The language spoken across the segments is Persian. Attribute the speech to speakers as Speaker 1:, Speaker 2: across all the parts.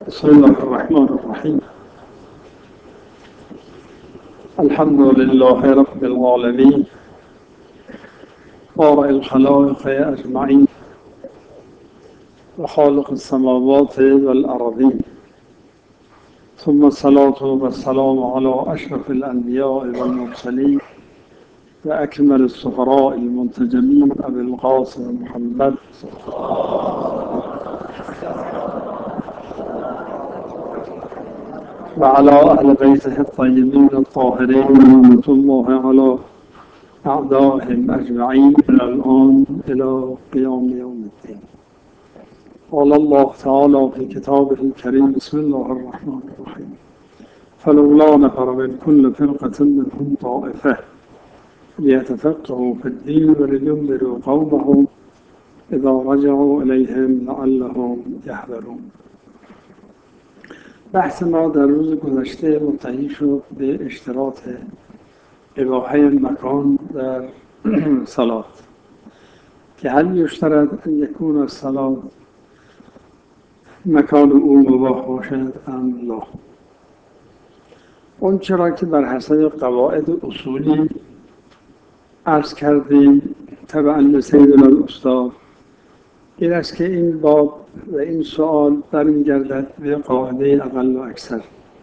Speaker 1: بسم الله الرحمن الرحيم. الحمد لله رب العالمين بارئ الخلائق أجمعين وخالق السماوات والأرضين، ثم الصلاة والسلام على أشرف الأنبياء والمرسلين وأكمل السفراء المنتجمين أبي القاسم محمد وعلى أهل بيته الطيبين الطاهرين ورحمة الله على أعدائهم أجمعين إلى الآن إلى قيام يوم الدين. قال الله تعالى في كتابه الكريم: بسم الله الرحمن الرحيم. فلولا نفر من كل فرقة منهم طائفة ليتفقهوا في الدين ولينذروا قومهم إذا رجعوا إليهم لعلهم يحذرون. بحث ما در روز گذشته منتهی شد به اشتراط اباحه مکان در صلات که هل یشترط ان یکون الصلاة مکان او مباح باشد ام لا. اون چرا که بر حسب قواعد اصولی عرض کردیم تبعا لسیدنا الاستاد، این است که این باب و این سوال برمیگردد به قاعده اقل و اکثر،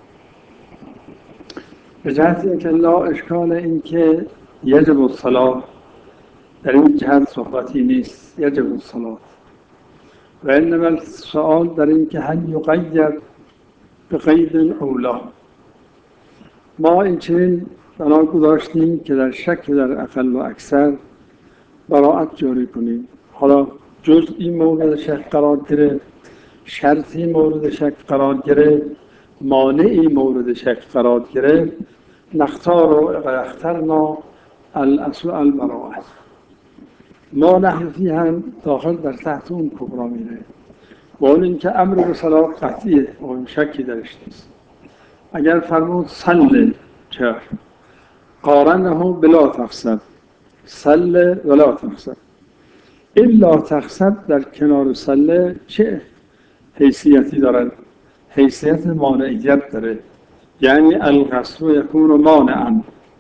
Speaker 1: به جهت اینکه لا اشکال این که یجب الصلاة در این جهت صحبتی نیست، یجب الصلاة، و انما السؤال در این که هل یقید به قید او لا. ما این چنین بنا گذاشتیم که در شک در اقل و اکثر براءت جاری کنیم. حالا جزئی مورد شک قرار گرفت، شرطی مورد شک قرار گرفت، مانعی مورد شک قرار گرفت، نختار و اخترنا الاصل البراءة. ما نحن هم داخل در تحت اون کبرا میره و اون این که امر به صلاة قطعیه و اون شکی درش نیست. اگر فرمود صل چه قارنه بلا تقصد، صل ولا تقصد، الا تقصد در کنار صل چه حیثیتی دارد؟ حیثیت مانعیت داره، یعنی القصد یکون مانعا.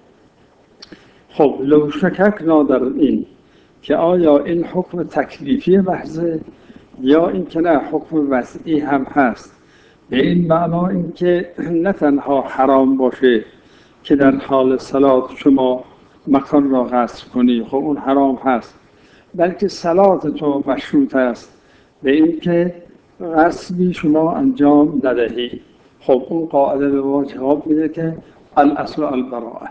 Speaker 1: خب لو شککنا در این که آیا این حکم تکلیفی محضه یا این که نه حکم وضعی هم هست، به این معنا این که نه تنها حرام باشه که در حال صلات شما مکان را قصد کنی، خب اون حرام هست، بلکه صلات تو مشروط است به این که قصدی شما انجام ندهی. خب اون قاعده به ما جواب میده که الاصل البراءة.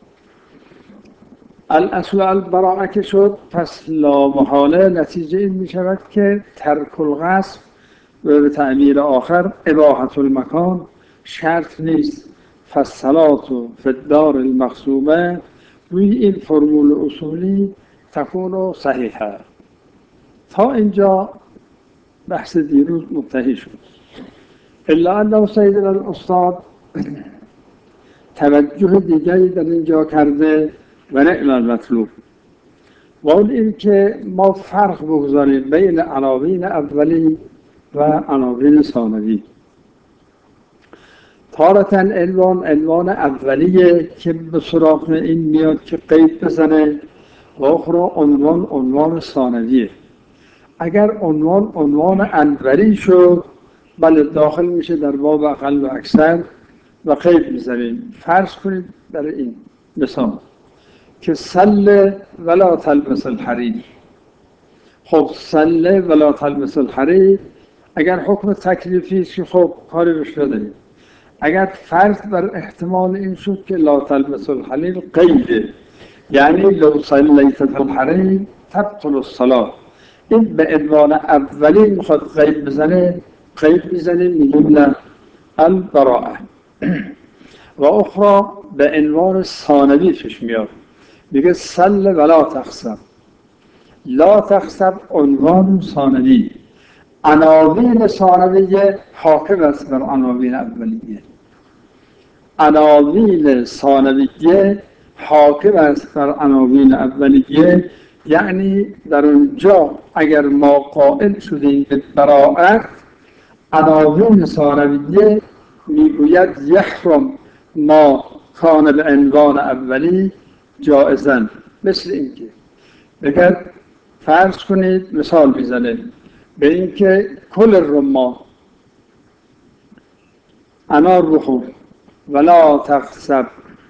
Speaker 1: الاصل البراءة که شد، پس لا محاله نتیجه این میشود که ترک القصد و به تعبیر آخر اباحة المکان شرط نیست. فالصلاة فی الدار المغصوبه، روی این فرمول اصولی تکون صحیحه. تا اینجا بحث دیروز منتهی شد. الا انه سیدنا الاستاد توجه دیگری در اینجا کرده و نعم المطلوب، و اون این که ما فرق بگذاریم بین عناوین اولی و عناوین ثانوی. تارة عنوان اولیه که به سراغ این میاد که قید بزنه، و اخرى عنوان ثانویه. اگر عنوان اولی شد، بله داخل میشه در باب اقل و اکثر و قید میزنیم. فرض کنید در این مثال که صل ولا تلبس الحریر. خب صل ولا تلبس الحریر اگر حکم تکلیفی است که خب کاری روش نداریم. اگر فرض بر احتمال این شد که لا تلبس الحریر قیده، یعنی لو صلیت فی الحریر تبطل الصلاة، این به عنوان اولی میخواد قید بزنه، قید میزنه میگیم نه البراءة. و اخرى به عنوان ثانوی پیش میاد، میگه صل ولا تقصد. لا تقصد عنوان ثانوی، عناوین ثانویه حاکم است بر عناوین اولیه. عناوین ثانویه حاکم است بر عناوین اولیه، یعنی در اونجا اگر ما قائل شدیم به براءت، عناوین ثانویه میگوید یحرم ما کان به عنوان اولی جائزن. مثل اینکه اگر فرض کنید مثال میزنه به اینکه کل الرمان انار بخور ولا تخسب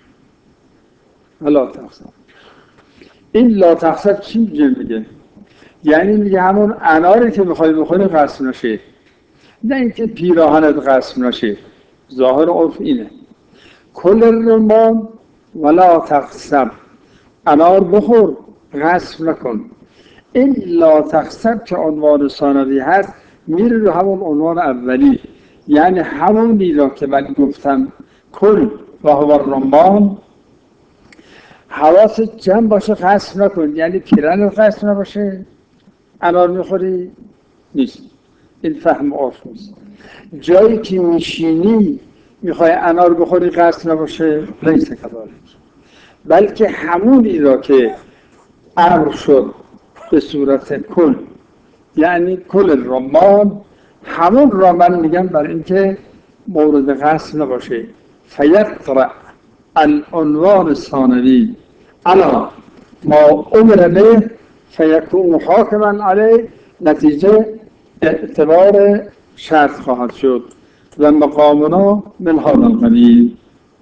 Speaker 1: این لا تخسب چی میگه؟ یعنی میگه همون اناری که میخوای بخوری غصب نشه، نه اینکه پیراهنت غصب نشه. ظاهر عرف اینه کل الرمان ولا تخسب، انار بخور غصب نکن. این لا تخسب که عنوان ثانوی هست میره رو همون عنوان اولی، یعنی همونی را که من گفتم کل و هو الرمان، حواست جمع باشه غصب نکن، یعنی پیرهنت غصب نباشه. انار میخوری نیست، این فهم عرف نیست. جایی که میشینی میخوای انار بخوری غصب نباشه، لیس کذالک، بلکه همونی را که امر شد به صورت کل، یعنی کل الرمان، همون را من میگم برای اینکه مورد غصب نباشه. فیقرأ العنوان الثانوی علی ما امر به فیکون حاکما علیه، نتیجه اعتبار شرط خواهد شد و مقامنا من هذا القبیل.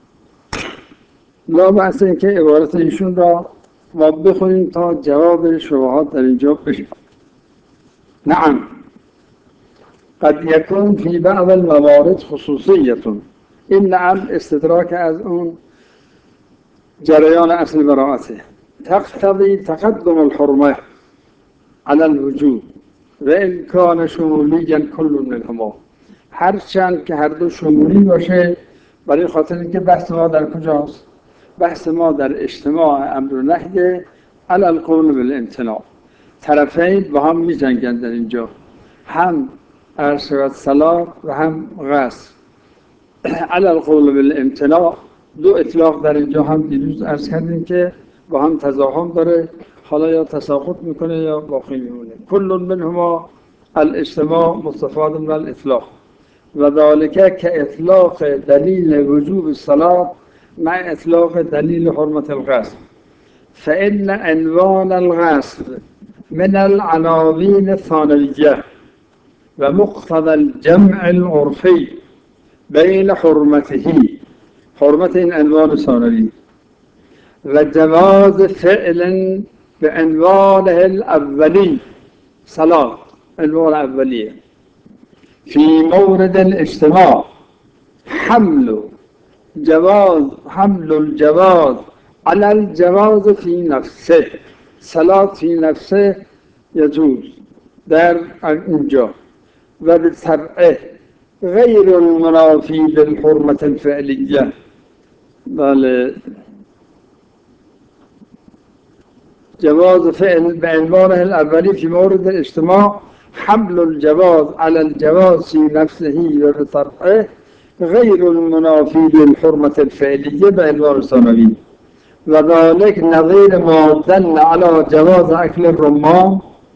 Speaker 1: لا بأس اینکه عبارت ایشون را ما بخونیم تا جواب شبهات در اینجا بشه. نعم قد یکون فی بعض الموارد خصوصیت. این نعم استدراک از اون جریان اصل براءته. تقتضی تقدم الحرمه على الوجوب و ان کان شمولیا کل منهما، هرچند که هر دو شمولی باشه، برای خاطر اینکه بحث ما در کجاست؟ بحث ما در اجتماع امر و نهی علی القول بالامتناع. طرفین با هم می جنگند در اینجا، هم ارشد صلاح و هم غصب. علی القول بالامتناع دو اطلاق در اینجا هم دیروز عرض کردیم که با هم تزاحم داره، حالا یا تساقط میکنه یا باقی میمونه. کل منهما الاجتماع مستفاد من الاطلاق و ذالک که اطلاق دلیل وجوب الصلاة مع اطلاق دلیل حرمت الغصب. فإن عنوان الغصب من العناوین الثانویه و مقتضى الجمع العرفی بین حرمته، حرمت این عنوان ثانوی، و جواز فعل به عنوانه الاولی صلاة، عنوان اولیه، فی مورد الاجتماع حمل الجواز على الجواز فی نفسه، صلاة فی نفسه یجوز در اینجا، و بالطبع غیر المنافی للحرمة الفعلیه. بله، جواز فعل بعنوانه الأولي في مورد الاجتماع حمل الجواز على الجواز في نفسه وبطبعه غير المنافي للحرمة الفعلية بعنوان الثانوي، وذلك نظير ما دل على جواز أكل الرمان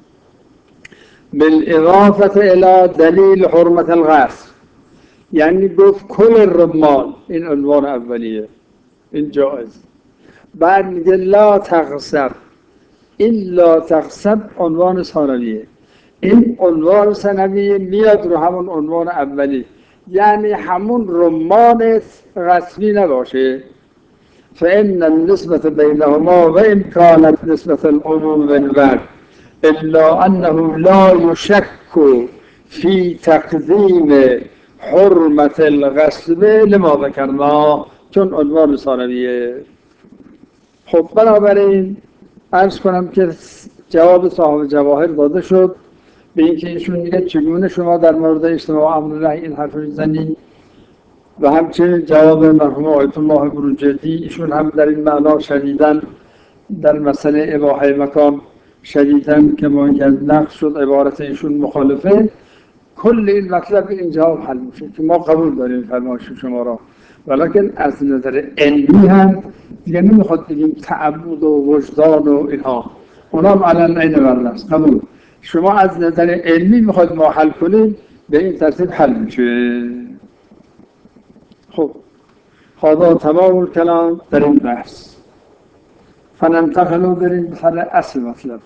Speaker 1: بالإضافة إلى دليل حرمة الغصب. يعني گفت كل الرمان این عنوان اولیه، این جائز. بعد میگه لا تغصب، این لا تغصب عنوان ثانویه، این عنوان ثانویه میاد رو همون عنوان اولی، یعنی همون رمان غصبی نباشه. فإن النسبة بينهما وإن كانت نسبة العموم والبعد إلا أنه لا يشك في تقديم حرمة الغصب لما ذكرنا، چون عنوان ثانویه. خب بنابراین عرض کنم که جواب صاحب جواهر داده شد به اینکه ایشون میگه چگونه شما در مورد اجتماع امر نهی این حرف میزنی، و همچنین جواب مرحوم آیت الله بروجردی، ایشون هم در این معنا شدیدن در مسئله اباحه مکان شدیدن که ما اینکه نقص شد عبارت ایشون مخالفه. کل این مطلب این جواب حل میشه که ما قبول داریم فرمایش شما را، ولیکن از نظر علمی هم دیگه نمیخواد بگیم تعبد و وجدان و اینها، اونا هم علم عین والله است. قبول. شما از نظر علمی میخواد ما حل کنیم، به این ترتیب حل میشه. خب هذا تمام الكلام در این بحث. فننتقل بریم به سر اصل مطلب.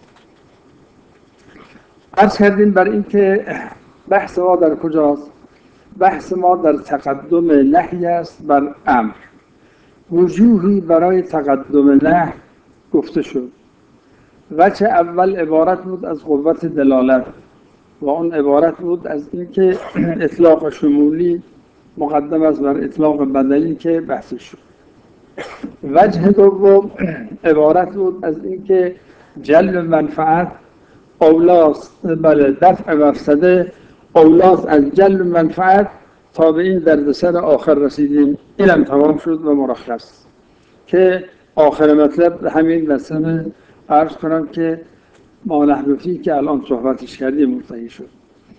Speaker 1: عرض کردیم بر این که بحث ما در کجاست؟ بحث ما در تقدم نهی است بر امر. وجوهی برای تقدم نهی گفته شد. وجه اول عبارت بود از قوت دلالت و اون عبارت بود از اینکه اطلاق شمولی مقدم است بر اطلاق بدلی که بحث شد. وجه دوم عبارت بود از اینکه جلب منفعت اولاست، بله دفع مفسده اولاست از جلب منفعت تا به این دردسر آخر رسیدیم. اینم تمام شد و مرخص که آخر مطلب همین مسئله عرض کنم که ما نحوفی که الان صحبتش کردیم منتهی شد.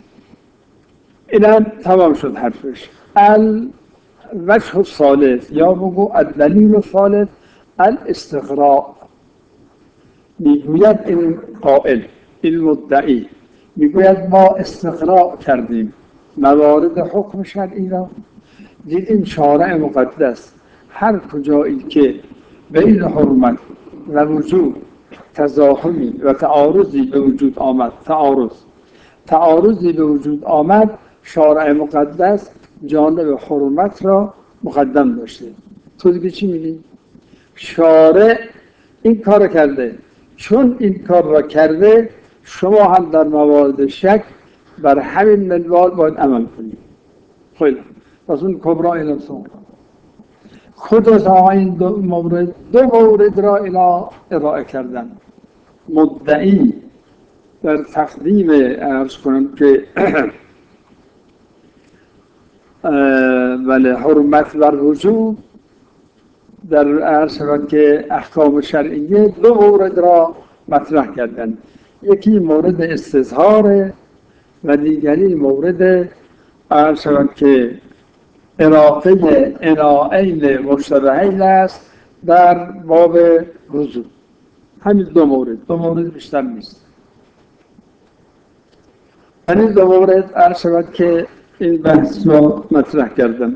Speaker 1: اینم تمام شد حرفش. الوجه الثالث یا بگو الدلیل الثالث الاستقراء. میگوید این قائل، این مدعی میگوید ما استقراء کردیم موارد حکم شرعی را، دیدیم شارع مقدس هر کجایی که بین حرمت و وجود تزاحمی و تعارضی به وجود آمد، تعارضی به وجود آمد، شارع مقدس جانب حرمت را مقدم داشته. تو دیگه چی میگی؟ شارع این کار کرده، چون این کار را کرده شما هم در موارد شک بر همین منوال باید عمل کنید. خیلی پس اون کبرا الانسان خود از این دو مورد را ارائه کردن. مدعی در تقدیم عرض کنم که بله حرمت و وجود در عرض شود که احکام شرعیه دو مورد را مطرح کردن. یکی مورد استظهار و دیگری مورد عرض شود که اراقه اناعین مشتبهین است در باب وجود. همین دو مورد بیشتر نیست. همین دو مورد عرض شود که این بحث را مطرح کردم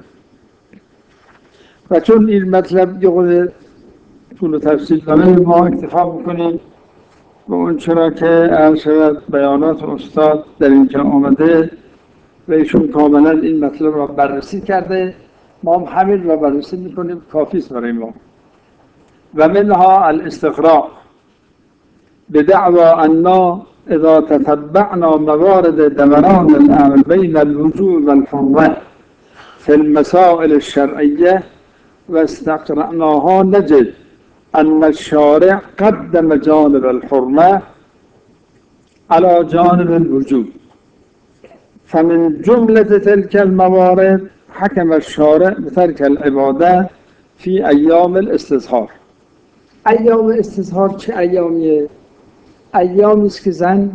Speaker 1: و چون این مطلب یه طول و تفصیل داره ما اکتفا بکنیم و اون چرا که عرض شود بیانات استاد در اینجا آمده و ایشون کاملا این مطلب را بررسی کرده، ما هم همین را بررسی میکنیم، کافیست برای ما. و منها الاستقراء بدعوى أننا إذا تتبعنا موارد دوران الأمر بين الوجود والحرمة في المسائل الشرعية واستقرأناها نجد أن الشارع قدم جانب الحرمة على جانب الوجود. فمن جملة تلك الموارد حكم الشارع بترك العبادة في أيام الاستظهار. ایام استظهار چه ایامیه؟ ایامی است که زن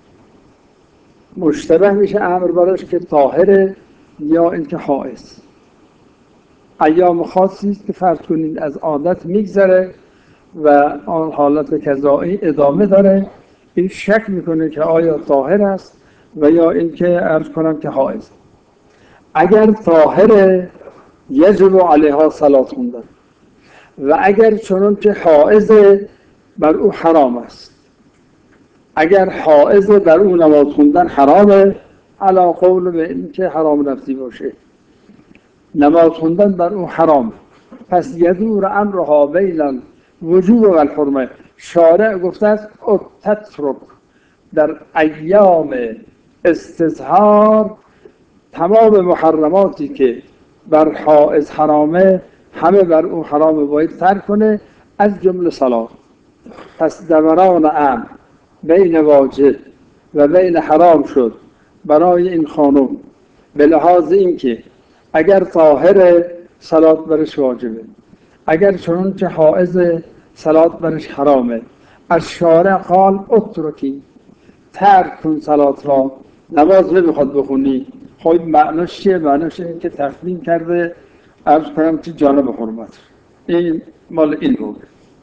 Speaker 1: مشتبه میشه امر براش که طاهره یا اینکه حائض. ایام خاصی است که فرض کنید از عادت میگذره و آن حالت قضایی ادامه داره، این شک میکنه که آیا طاهر است و یا اینکه عرض کنم که حائض. اگر طاهره یجب علیها صلات خوندن و اگر چنان که حائض بر او حرام است. اگر حائض بر او نماز خوندن حرامه، علا قول به این که حرام نفسی باشه، نماز خوندن بر او حرام. پس یدور امرها بین الوجوب و الحرمه. شارع گفته است تترک در ایام استظهار تمام محرماتی که بر حائض حرامه همه بر او حرامه، باید ترک کنه، از جمله صلات. پس دوران امر بین واجب و بین حرام شد برای این خانم به لحاظ اینکه اگر طاهر صلات برش واجبه، اگر چون که حائض صلات برش حرامه. از شارع قال اترکی، ترک کن صلات را، نماز نمیخواد بخونی. خب معناش چیه؟ معناش این که تقدیم کرده عرض کنم که جانب حرمت. این مال این بود.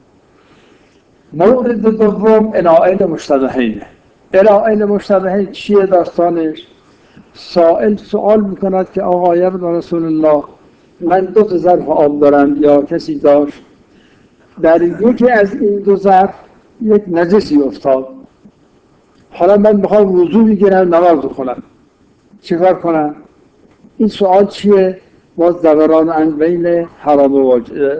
Speaker 1: مورد دوم اناعین مشتبهین. اناعین مشتبهین چیه داستانش؟ سائل سوال میکند که آقا یا رسول الله من 2 ظرف آب دارم یا کسی داشت، در یکی از این 2 ظرف یک نجسی افتاد، حالا من میخوام وضو بگیرم نماز بخونم، چیکار کنم؟ این سوال چیه؟ باز دوران بین حرام و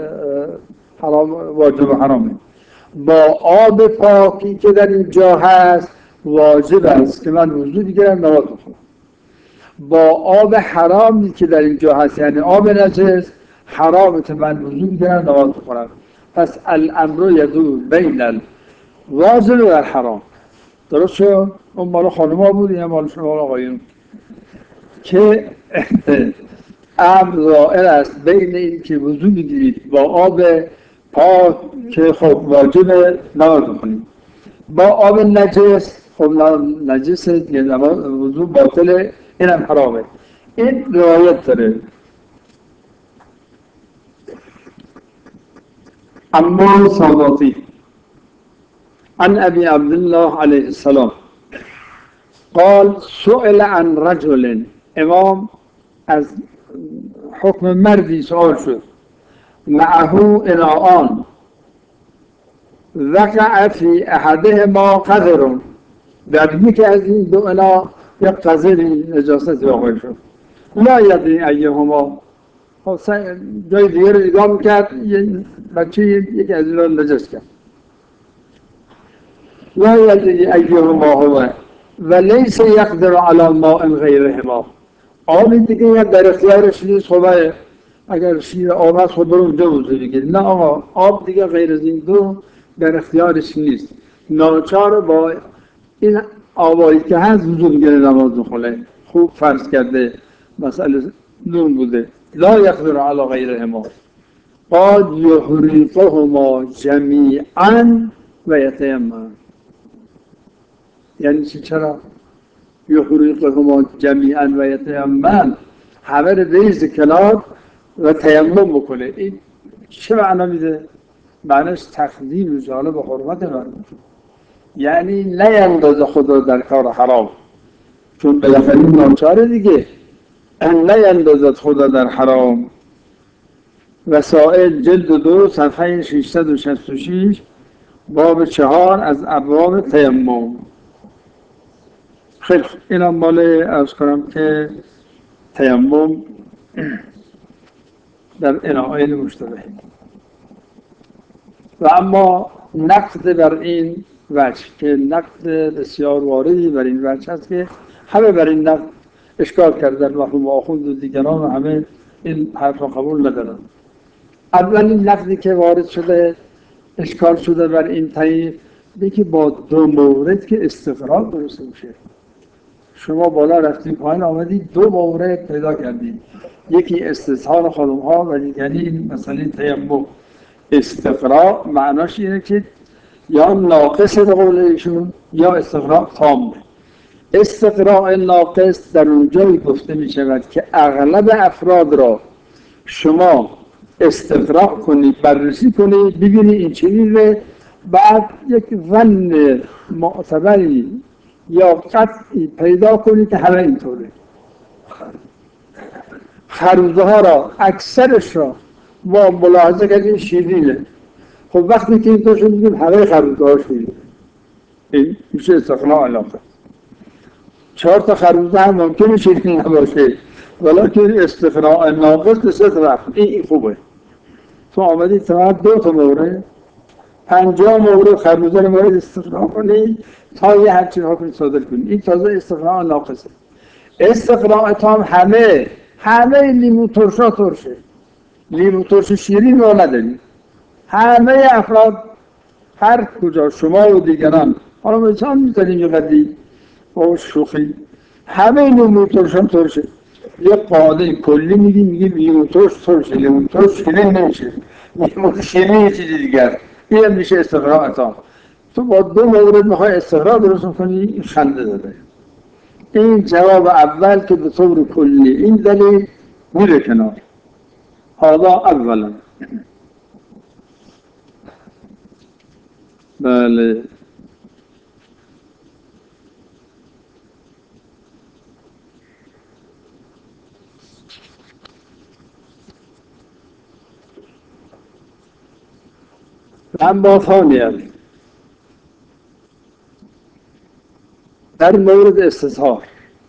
Speaker 1: واجب و حرامه. با آب پاکی که در اینجا هست واجب است که من وضو بگیرم نماز بخونم. با آب حرامی که در اینجا هست یعنی آب نجس حرامه که من وضو بگیرم نماز بخونم. پس الامر یدور بین الواجب و الحرام. درست شد؟ اون مال خانم‌ها بود، این مال شما آقایون، که امر ظاهر است بین این که وضو بگیرید با آب پاک که خب واجب نماز بخونید، با آب نجس خب نجس یعنی وضو باطله، اینم حرامه. این روایت داره. اما ساداتی عن ابي عبد الله عليه السلام قال سئل عن رجل، امام از حکم مردی سوال شد، معه اناءان وقع فی احدهما قذر، در یکی از این 2 انا یک قذری نجاست واقع شد، لا یدری ایهما، جای دیگر رو نگاه میکرد یه بچه یکی از اینا نجس کرد، لا یدری ایهما هو و لیس یقدر علی ماء غیرهما، آب دیگه در اختیارش نیست، خب اگر شیر آمد خب برو اونجا وضو بگیر، نه آقا آب دیگه غیر از این 2 در اختیارش نیست، ناچار با این آبایی که هست وضو بگیره نماز بخونه. خوب فرض کرده مسئله نون بوده. لا یقدر علی غیرهما قد یحرقهما جمیعا و یتیمم. یعنی چرا یحرقهما جمیعا و یتیمم؟ همه رو بریزه کنار و تیمم بکنه. این چه معنا میده؟ معنیش تقدیم جانب به حرمت من، یعنی نیندازه خدا در کار حرام، چون بالاخره ناچاره دیگه، نیندازد خدا در حرام. وسائل جلد 2 صفحه 666 باب 4 از ابواب تیمم. خیلی این هم مال از کنم که تیمم در اناءین مشتبه. و اما نقد بر این وجه که نقد بسیار واردی بر این وجه هست که همه بر این نقد اشکال کردن، مرحوم آخوند و دیگران و همه این حرف را قبول ندارن. اولین نقدی که وارد شده اشکال شده بر این طریق که با 2 مورد که استقرار درست میشه. شما بالا رفتید پایین آمدید 2 مورد پیدا کردید، یکی استظهار خانم ها و دیگری این مسئله تیمم. استقراء معناش اینه که یا ناقص به قول ایشون یا استقراء تام. استقراء ناقص در اونجایی گفته می شود که اغلب افراد را شما استقراء کنید، بررسی کنید، ببینید این چیزه، بعد یک ظن معتبری یا قطعی پیدا کنید که همه اینطوره. خروزه ها را اکثرش را ما ملاحظه کردیم شیرینه، خب وقتی که این توشون میگیم همه خروزه ها شیرینه، این میشه استقراء علاقه. 4 تا خروزه هم ممکنه شیرین نباشه، ولیکن استقراء ناقص 3 تا وقت این خوبه. تو آمدید فقط 2 تا مورد 50 مورد خروزه رو باید استقراء کنی تا یه همچین حکم صادر کنی، این تازه استقراء ناقصه. استقراء تام همه لیمو ترشا ترشه، لیمو ترش شیرین رو نداریم. همه افراد هر کجا شما و دیگران حالا مثال میزنیم یه قدی با شوخی همه لیمو ترشان ترشه، یه قاعده کلی میگیم لیمو ترش ترشه، لیمو ترش شیرین نمیشه، لیمو شیرین یه چیزی دیگر، این میشه استقراء تام. تو با 2 مورد میخوای استقراء درست کنی، این خنده داره. این جواب اول که به طور کلی این دلیل میره کنار. حالا اولا بله اما ثانیا در مورد استظهار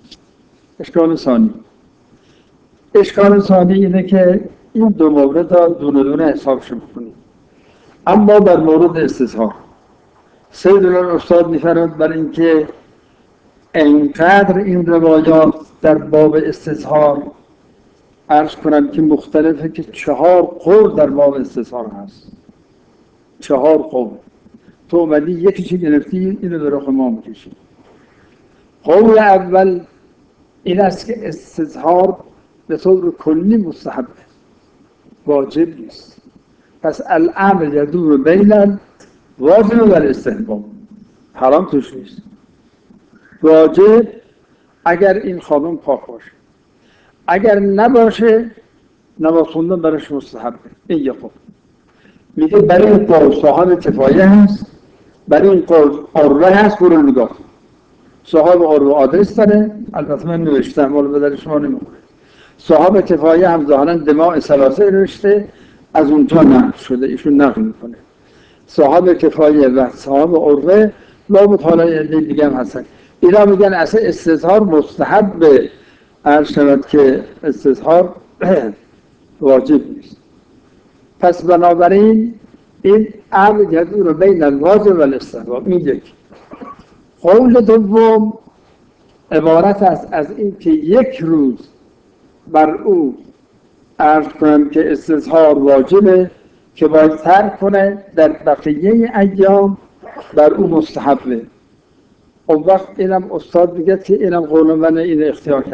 Speaker 1: اشکال ثانی اینه که این دو مورد را دونه دونه حسابش بکنیم. اما در مورد استظهار سیدالله استاد می‌فرماید برای اینکه انقدر این روایات در باب استظهار عرض کنم که مختلفه که 4 قول در باب استظهار هست. 4 قول تو اومدی یکیشی گرفتی اینو به رخ ما میکشی. قول اول این است که استظهار به طور کلی مستحب واجب نیست. پس الامر یدور بین الواجب و الاستحباب، حرام توش نیست. واجب اگر این خانم پاک باشه، اگر نباشه نماز خوندن برش مستحبه. این یک قول. میگه برای این قول صاحب کفایه هست، برای این قول قرره هست. برو نگاه صاحب قرره آدرس داره، البته من نوشتم مال به در شما نمیخوره. صاحب کفایه هم ظاهرا دماء ثلاثه نوشته، از اونجا نقل شده، ایشون نقل میکنه. صاحب کفایه و صاحب قرره لابد حالا یه دیگه هم هستن. اینا میگن اصلا استظهار مستحب به عرض شود که استظهار واجب نیست. پس بنابراین این امر یدور بین الواجب و الاستحباب. این یک. قول دوم عبارت است از این که یک روز بر او عرض کنم که استظهار واجبه که باید ترک کنه، در بقیه ایام بر او مستحبه. اون وقت اینم استاد میگه که اینم قول من، این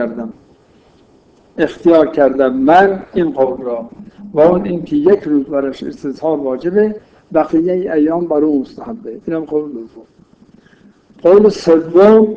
Speaker 1: اختیار کردم من این قول را، و اون این که یک روز برش استظهار واجبه، بقیه ایام بر او مستحبه. اینم قول دوم. قول سوم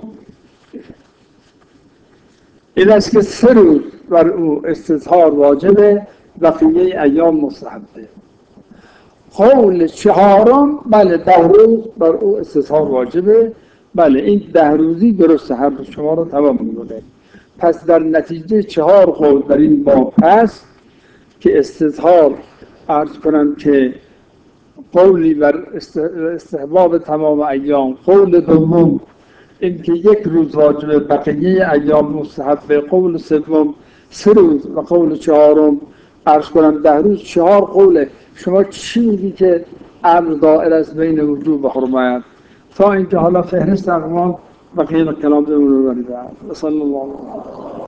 Speaker 1: این است که 3 روز بر او استظهار واجبه، بقیه ایام مستحبه. قول چهارم بله 10 روز بر او استظهار واجبه. بله این 10 روزی درسته، هر روز شما رو تمام می‌کنه. پس در نتیجه 4 قول در این باب هست که استظهار عرض کنم که قولی بر استحباب تمام ایام، قول دوم این که 1 روز واجبه بقیه ایام مستحبه، قول سوم 3 روز و قول چهارم عرض کنم 10 روز. 4 قوله. شما چی میگی که امر دائر است بین وجوب و حرمت؟ تا اینکه حالا فهرست اقوام بقیه کلام رو ببرید. صلی الله علیه و